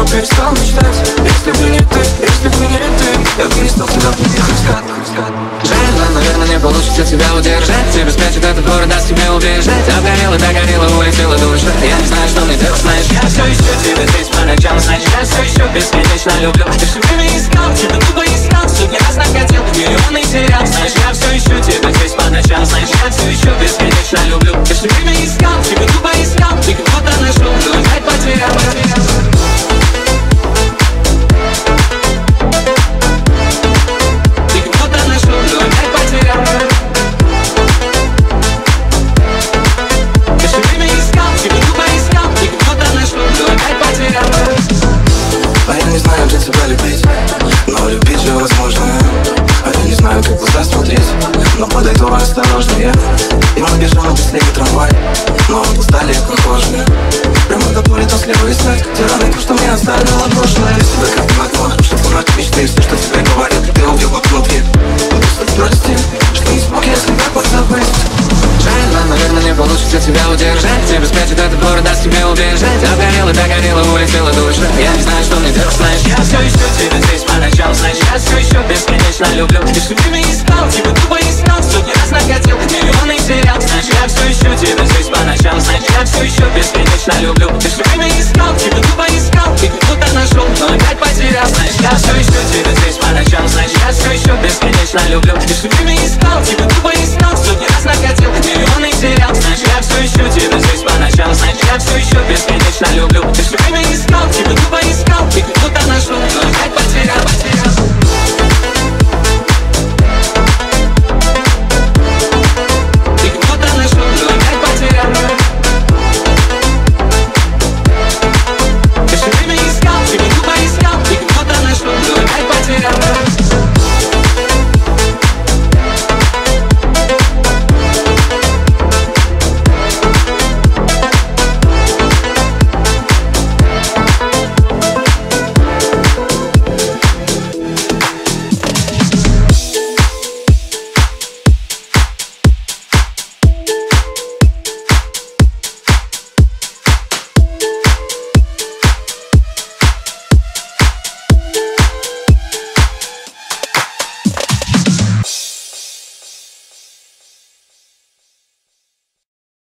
давно перестал мечтать. Если бы не ты, если бы не ты, я бы не стал тебя хоть взгляд. Жаль, но, наверное, не получится тебя удержать. Тебе спрячет этот город, даст тебе убежать. Обгорела, догорела, улетела душа. Я не знаю, что мне делать, знаешь. Я все еще тебя здесь по ночам, значит, я все еще бесконечно люблю. Ты все время искал, тебя тупо искал, сотни раз находил, миллионы терял. Знаешь, я все еще тебя здесь по ночам, знаешь, я все еще бесконечно люблю. Ты все время искал, тебя тупо искал, ты кого-то нашел, но опять потерял. Но любить же возможно. А я не знаю, как глаза смотреть, но подойду осторожно я. И мы бежим на последний трамвай, но мы устали и похожи. Прямо до боли там слева искать те раны, что мне оставило прошлое. Без тебя как не могу нарушить мрак мечты. И все, что тебе говорил, ты убил вот внутри. Просто прости, что не смог, если так вот забыть. Жаль, но, наверное, не получится тебя удержать. Тебе спрячет этот город, даст тебе убежать. Обгорела, догорела, улетела душа. Я не знаю, что мне делать, знаешь. Я все еще тебя здесь по ночам, знаешь. Я все еще бесконечно люблю. Ты все время искал, тебя тупо искал, сотни раз находил, миллионы терял. Знаешь, я все еще тебя здесь по ночам, знаешь. Я все еще бесконечно люблю. Ты все время искал, тебя тупо искал, ты кого-то нашел, но опять потерял. Знаешь, я все еще тебя здесь по ночам, знаешь. Я все еще бесконечно люблю. Ты все время искал, тебя тупо искал, сотни раз находил, миллионы терял. Знаешь, я все еще тебя здесь по ночам, знаешь. Я все еще бесконечно люблю. Ты все